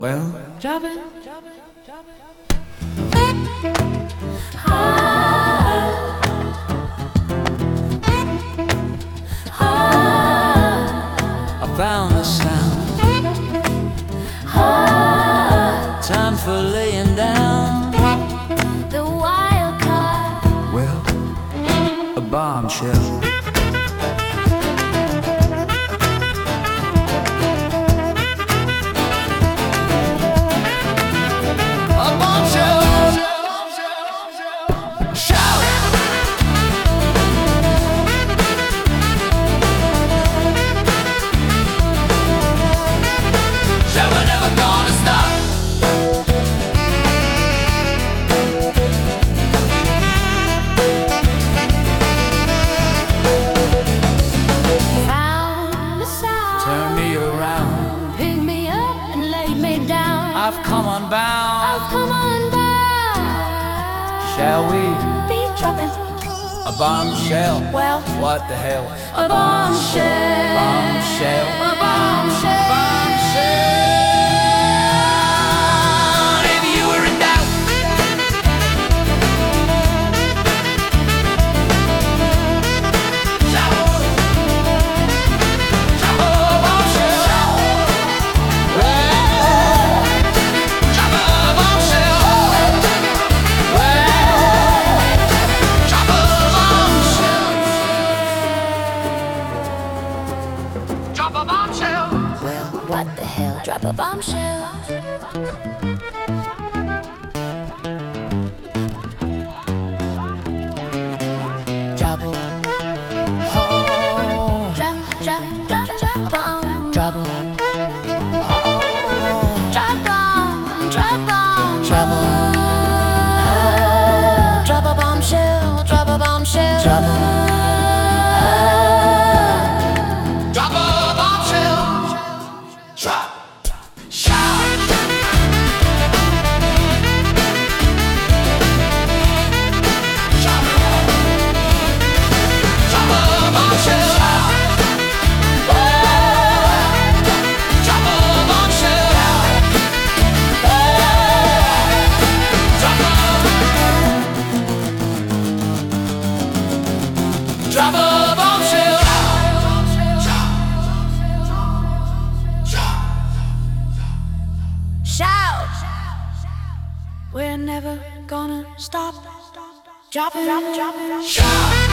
Well, Drop it. I found the sound. Time for laying down. The wild card. Well, a bombshell. A bombshell. Shout. So we're never gonna stop. Found the sound. Turn me around. Pick me up and laid me down. I've come unbound. I've come on down. Shall we? Be dropping. A bombshell. Well, What the hell? a bombshell. Bombshell. A bombshell. Bombshell. If you were in doubt, drop a bombshell. Well, drop a bombshell. Well, drop a bombshell. Drop a bombshell. Well, what the hell? Drop a bombshell. Drop a drop a bomb. Drop a drop a bombshell. Drop a bombshell. Drop a bombshell. Drop. Shout. Drop. Drop a bombshell. Drop a bombshell. Drop a bombshell. Shout! We're never gonna stop. Drop it. Shout.